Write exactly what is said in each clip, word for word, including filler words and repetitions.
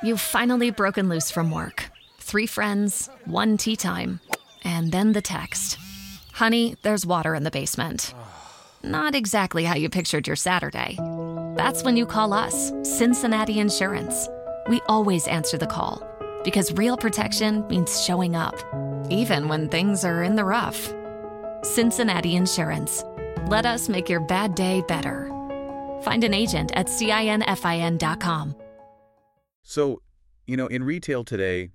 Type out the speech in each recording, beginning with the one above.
You've finally broken loose from work. Three friends, one tea time, and then the text. Honey, there's water in the basement. Not exactly how you pictured your Saturday. That's when you call us, Cincinnati Insurance. We always answer the call because real protection means showing up, even when things are in the rough. Cincinnati Insurance. Let us make your bad day better. Find an agent at cinfin dot com. So, you know, in retail today,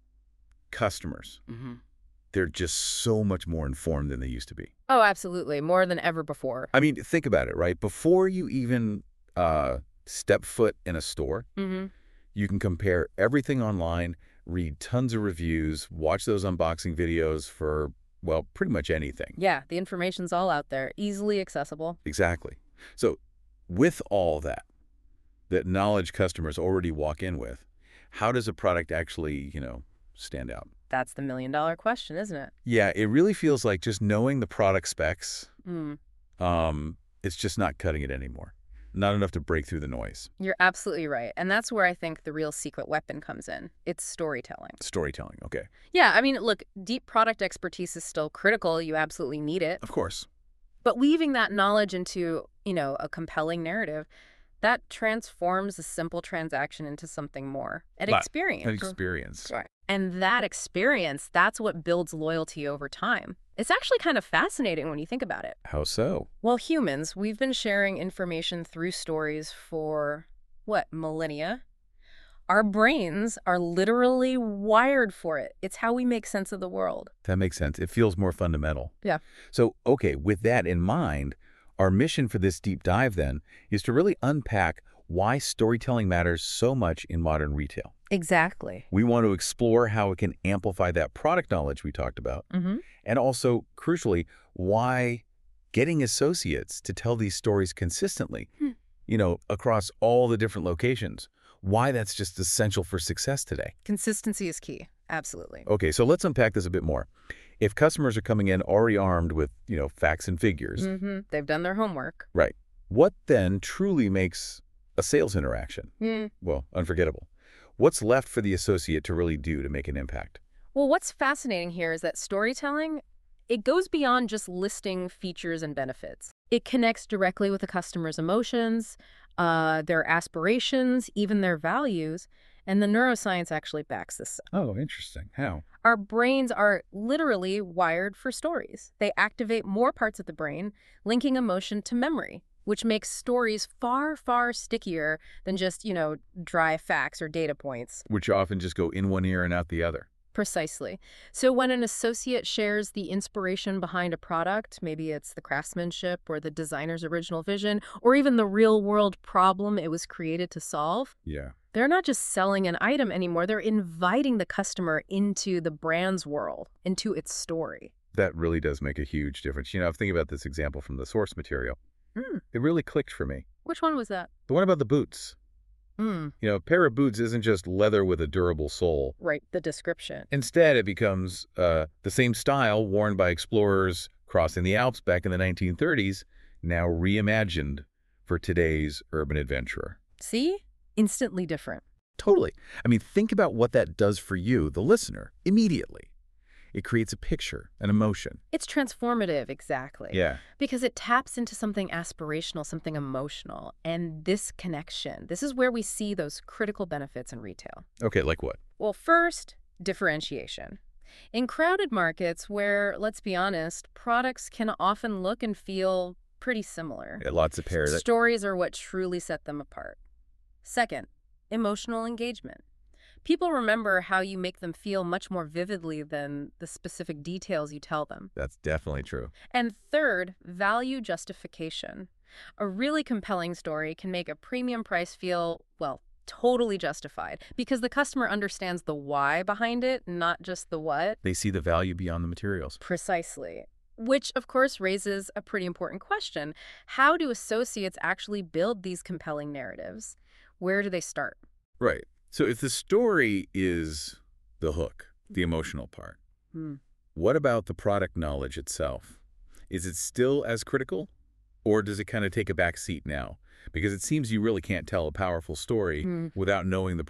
customers, Mm-hmm. they're just so much more informed than they used to be. Oh, absolutely. More than ever before. I mean, think about it, right? Before you even uh, step foot in a store, Mm-hmm. you can compare everything online, read tons of reviews, watch those unboxing videos for, well, pretty much anything. Yeah, the information's all out there, easily accessible. Exactly. So with all that, that knowledge customers already walk in with, how does a product actually, you know, stand out? That's the million dollar question, isn't it? Yeah, it really feels like just knowing the product specs, Mm. um, it's just not cutting it anymore. Not enough to break through the noise. You're absolutely right. And that's where I think the real secret weapon comes in. It's storytelling. Storytelling, okay. Yeah, I mean, look, deep product expertise is still critical. You absolutely need it. Of course. But weaving that knowledge into, you know, a compelling narrative, that transforms a simple transaction into something more. An But- experience. An experience. Right. And that experience, that's what builds loyalty over time. It's actually kind of fascinating when you think about it. How so? Well, humans, we've been sharing information through stories for, what, millennia? Our brains are literally wired for it. It's how we make sense of the world. That makes sense. It feels more fundamental. Yeah. So, okay, with that in mind, our mission for this deep dive then is to really unpack why storytelling matters so much in modern retail. Exactly. We want to explore how it can amplify that product knowledge we talked about, Mm-hmm. and also, crucially, why getting associates to tell these stories consistently, Hmm. you know, across all the different locations, why that's just essential for success today. Consistency is key. Absolutely. Okay, so let's unpack this a bit more. If customers are coming in already armed with, you know, facts and figures, Mm-hmm. They've done their homework. right, what then truly makes a sales interaction, Hmm. well, unforgettable? What's left for the associate to really do to make an impact? Well, what's fascinating here is that storytelling, it goes beyond just listing features and benefits. It connects directly with the customer's emotions, uh, their aspirations, even their values, and the neuroscience actually backs this up. Oh, interesting. How? Our brains are literally wired for stories. They activate more parts of the brain, linking emotion to memory, which makes stories far, far stickier than just, you know, dry facts or data points. Which often just go in one ear and out the other. Precisely. So when an associate shares the inspiration behind a product, maybe it's the craftsmanship or the designer's original vision, or even the real-world problem it was created to solve, Yeah. they're not just selling an item anymore. They're inviting the customer into the brand's world, into its story. That really does make a huge difference. You know, I'm thinking about this example from the source material. Hmm. It really clicked for me. Which one was that? The one about the boots. Hmm. You know, a pair of boots isn't just leather with a durable sole. Right, the description. Instead, it becomes uh, the same style worn by explorers crossing the Alps back in the nineteen thirties, now reimagined for today's urban adventurer. See? Instantly different. Totally. I mean, think about what that does for you, the listener, immediately. It creates a picture, an emotion. It's transformative, exactly. Yeah. Because it taps into something aspirational, something emotional. And this connection, this is where we see those critical benefits in retail. Okay, like what? Well, first, differentiation. In crowded markets where, let's be honest, products can often look and feel pretty similar, Yeah, lots of pairs. stories are what truly set them apart. Second, emotional engagement. People remember how you make them feel much more vividly than the specific details you tell them. That's definitely true. And third, value justification. A really compelling story can make a premium price feel, well, totally justified because the customer understands the why behind it, not just the what. They see the value beyond the materials. Precisely. Which, of course, raises a pretty important question. How do associates actually build these compelling narratives? Where do they start? Right. So if the story is the hook, the emotional part, Hmm. what about the product knowledge itself? Is it still as critical, or does it kind of take a back seat now? Because it seems you really can't tell a powerful story Hmm. without knowing the product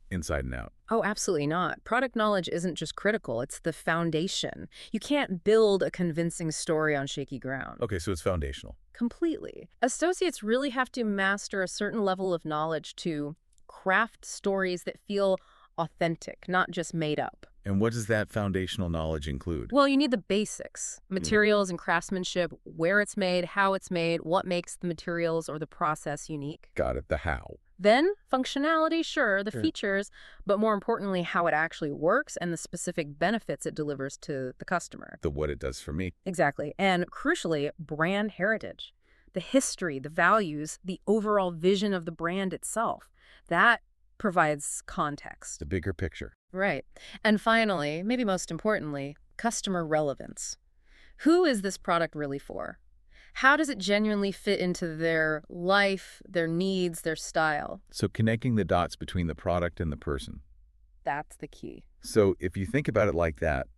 inside and out. Oh, absolutely not. Product knowledge isn't just critical, it's the foundation. You can't build a convincing story on shaky ground. Okay, so it's foundational. Completely. Associates really have to master a certain level of knowledge to craft stories that feel authentic, not just made up. And what does that foundational knowledge include? Well, you need the basics, materials and craftsmanship, where it's made, how it's made, what makes the materials or the process unique. Got it, the how. Then functionality, sure, the Sure. features, but more importantly, how it actually works and the specific benefits it delivers to the customer. The what it does for me. Exactly. And crucially, brand heritage, the history, the values, the overall vision of the brand itself. That provides context. The bigger picture. Right. And finally, maybe most importantly, customer relevance. Who is this product really for? How does it genuinely fit into their life, their needs, their style? So connecting the dots between the product and the person. That's the key. So if you think about it like that,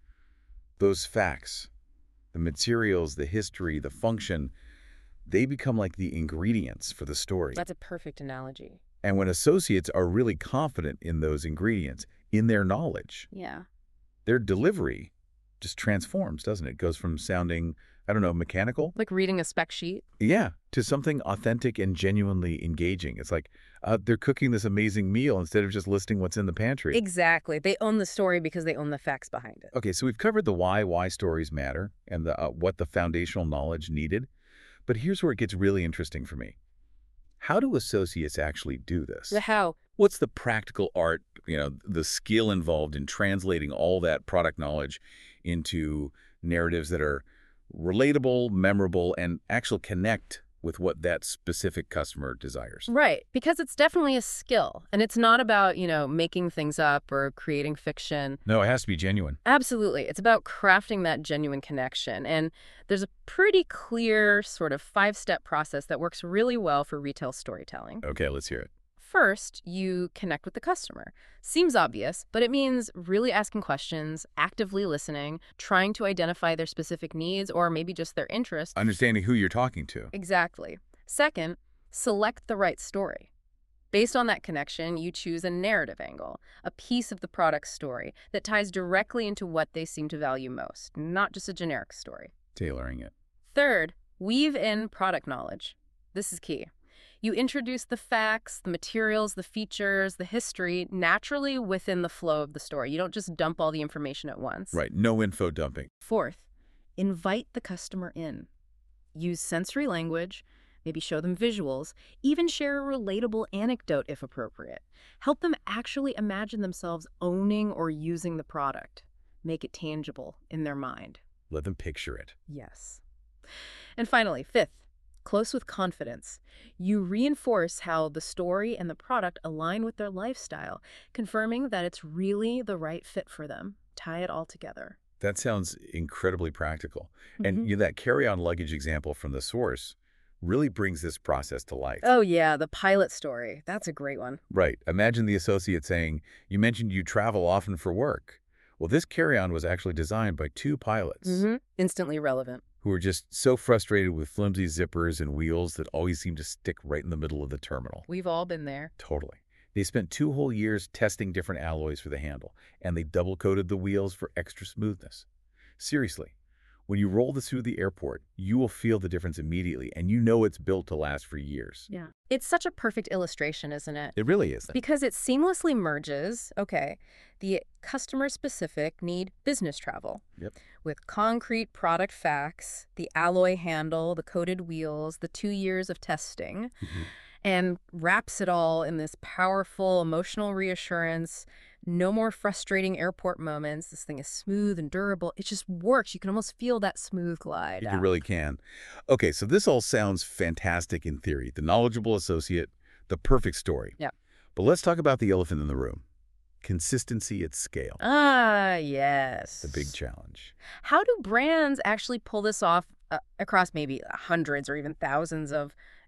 those facts, the materials, the history, the function, they become like the ingredients for the story. That's a perfect analogy. And when associates are really confident in those ingredients, in their knowledge, Yeah. their delivery just transforms, doesn't it? It goes from sounding, I don't know, mechanical, Like reading a spec sheet. yeah, to something authentic and genuinely engaging. It's like uh, they're cooking this amazing meal instead of just listing what's in the pantry. Exactly. They own the story because they own the facts behind it. Okay, so we've covered the why, why stories matter, and the uh, what the foundational knowledge needed. But here's where it gets really interesting for me. How do associates actually do this? The how. What's the practical art, you know, the skill involved in translating all that product knowledge into narratives that are relatable, memorable, and actually connect with what that specific customer desires? Right. Because it's definitely a skill. And it's not about, you know, making things up or creating fiction. No, it has to be genuine. Absolutely. It's about crafting that genuine connection. And there's a pretty clear sort of five-step process that works really well for retail storytelling. Okay, let's hear it. First, you connect with the customer. Seems obvious, but it means really asking questions, actively listening, trying to identify their specific needs or maybe just their interests. Understanding who you're talking to. Exactly. Second, select the right story. Based on that connection, you choose a narrative angle, a piece of the product's story that ties directly into what they seem to value most, not just a generic story. Tailoring it. Third, weave in product knowledge. This is key. You introduce the facts, the materials, the features, the history naturally within the flow of the story. You don't just dump all the information at once. Right, no info dumping. Fourth, invite the customer in. Use sensory language, maybe show them visuals, even share a relatable anecdote if appropriate. Help them actually imagine themselves owning or using the product. Make it tangible in their mind. Let them picture it. Yes. And finally, fifth, close with confidence. You reinforce how the story and the product align with their lifestyle, confirming that it's really the right fit for them. Tie it all together. That sounds incredibly practical. Mhm. And you know, that carry-on luggage example from the source really brings this process to life. Oh, yeah, the pilot story. That's a great one. Right. Imagine the associate saying, you mentioned you travel often for work. Well, this carry-on was actually designed by two pilots Mm-hmm. Instantly relevant. who were just so frustrated with flimsy zippers and wheels that always seemed to stick right in the middle of the terminal. We've all been there. Totally. They spent two whole years testing different alloys for the handle, and they double-coated the wheels for extra smoothness. Seriously, when you roll this through the airport, you will feel the difference immediately, and you know it's built to last for years. Yeah. It's such a perfect illustration, isn't it? It really is. Because it seamlessly merges, okay, the customer-specific need business travel. Yep. With concrete product facts, the alloy handle, the coated wheels, the two years of testing, Mhm. and wraps it all in this powerful emotional reassurance. No more frustrating airport moments. This thing is smooth and durable. It just works. You can almost feel that smooth glide. You out. really can. Okay, so this all sounds fantastic in theory. The knowledgeable associate, the perfect story. Yeah. But let's talk about the elephant in the room. Consistency at scale. Ah, yes. The big challenge. How do brands actually pull this off uh, across maybe hundreds or even thousands of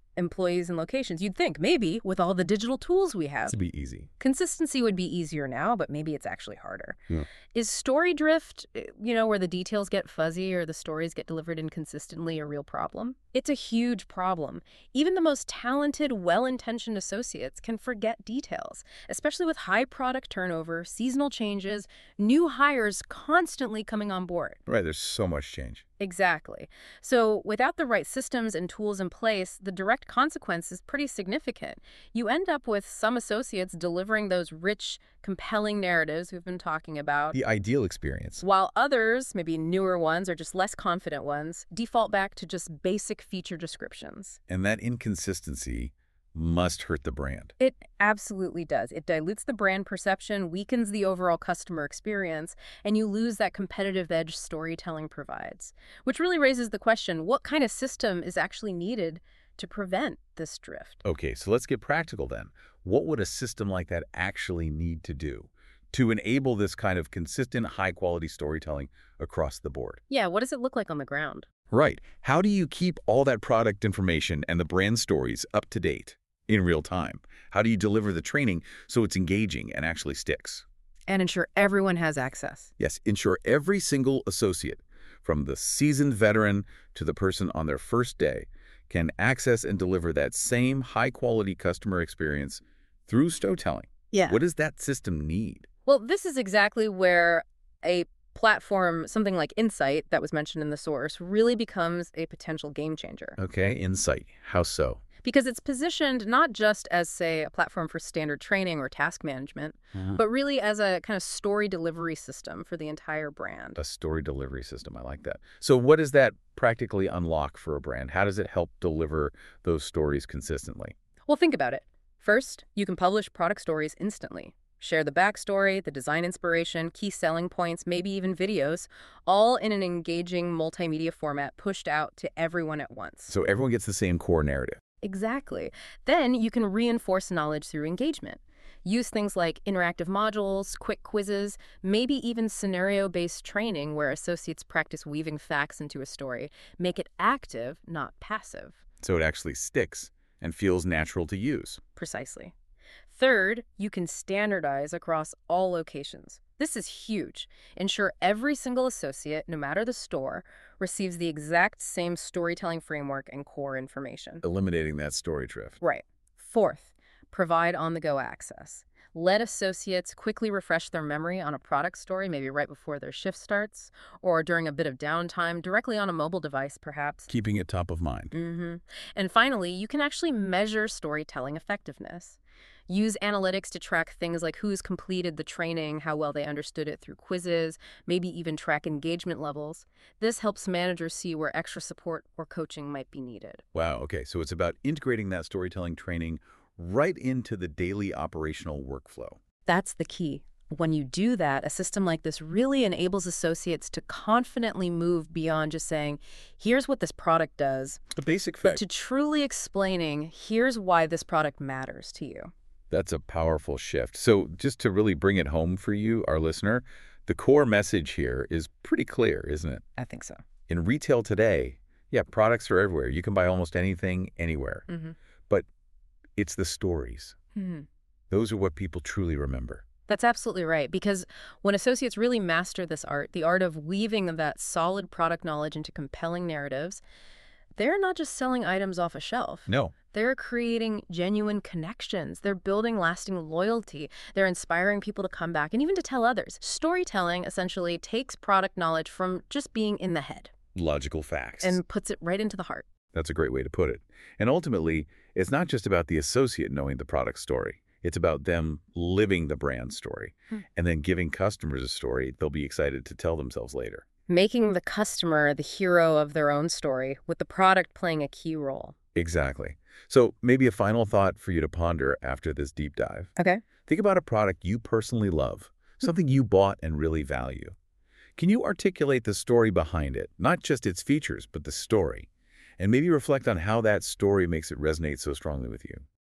employees and locations. You'd think maybe with all the digital tools we have, It's to be easy. consistency would be easier now, but maybe it's actually harder. Yeah. Is story drift, eh, you know, where the details get fuzzy or the stories get delivered inconsistently, a real problem? It's a huge problem. Even the most talented, well-intentioned associates can forget details, especially with high product turnover, seasonal changes, new hires constantly coming on board. Right, there's so much change. Exactly. So without the right systems and tools in place, the direct consequence is pretty significant. You end up with some associates delivering those rich, compelling narratives we've been talking about, The ideal experience. while others, maybe newer ones or just less confident ones, default back to just basic feature descriptions. And that inconsistency must hurt the brand. It absolutely does. It dilutes the brand perception, weakens the overall customer experience, and you lose that competitive edge storytelling provides. Which really raises the question, what kind of system is actually needed to prevent this drift? Okay, so let's get practical then. What would a system like that actually need to do to enable this kind of consistent, high-quality storytelling across the board? Yeah, what does it look like on the ground? Right. How do you keep all that product information and the brand stories up to date in real time? How do you deliver the training so it's engaging and actually sticks? And ensure everyone has access. Yes, ensure every single associate, from the seasoned veteran to the person on their first day, can access and deliver that same high-quality customer experience through storytelling. Yeah. What does that system need? Well, this is exactly where a platform, something like Insight that was mentioned in the source, really becomes a potential game changer. Okay, Insight. How so? Because it's positioned not just as, say, a platform for standard training or task management, Uh-huh. but really as a kind of story delivery system for the entire brand. A story delivery system. I like that. So what does that practically unlock for a brand? How does it help deliver those stories consistently? Well, think about it. First, you can publish product stories instantly. Share the backstory, the design inspiration, key selling points, maybe even videos, all in an engaging multimedia format pushed out to everyone at once. So everyone gets the same core narrative. Exactly. Then you can reinforce knowledge through engagement. Use things like interactive modules, quick quizzes, maybe even scenario-based training where associates practice weaving facts into a story. Make it active, not passive. So it actually sticks and feels natural to use. Precisely. Third, you can standardize across all locations. This is huge. Ensure every single associate, no matter the store, receives the exact same storytelling framework and core information. Eliminating that story drift. Right. Fourth, provide on-the-go access. Let associates quickly refresh their memory on a product story, maybe right before their shift starts, or during a bit of downtime, directly on a mobile device, perhaps. Keeping it top of mind. Mm-hmm. And finally, you can actually measure storytelling effectiveness. Use analytics to track things like who's completed the training, how well they understood it through quizzes, maybe even track engagement levels. This helps managers see where extra support or coaching might be needed. Wow, okay, so it's about integrating that storytelling training right into the daily operational workflow. That's the key. When you do that, a system like this really enables associates to confidently move beyond just saying, here's what this product does, The basic but fact. to truly explaining, here's why this product matters to you. That's a powerful shift. So just to really bring it home for you, our listener, the core message here is pretty clear, isn't it? I think so. In retail today, yeah, products are everywhere. You can buy almost anything, anywhere. Mm-hmm. But it's the stories. Mm-hmm. Those are what people truly remember. That's absolutely right, because when associates really master this art, the art of weaving that solid product knowledge into compelling narratives, they're not just selling items off a shelf. No. They're creating genuine connections. They're building lasting loyalty. They're inspiring people to come back and even to tell others. Storytelling essentially takes product knowledge from just being in the head Logical facts. and puts it right into the heart. That's a great way to put it. And ultimately, it's not just about the associate knowing the product story. It's about them living the brand story Hmm. and then giving customers a story they'll be excited to tell themselves later. Making the customer the hero of their own story, with the product playing a key role. Exactly. So maybe a final thought for you to ponder after this deep dive. Okay. Think about a product you personally love, something you bought and really value. Can you articulate the story behind it, not just its features, but the story? And maybe reflect on how that story makes it resonate so strongly with you.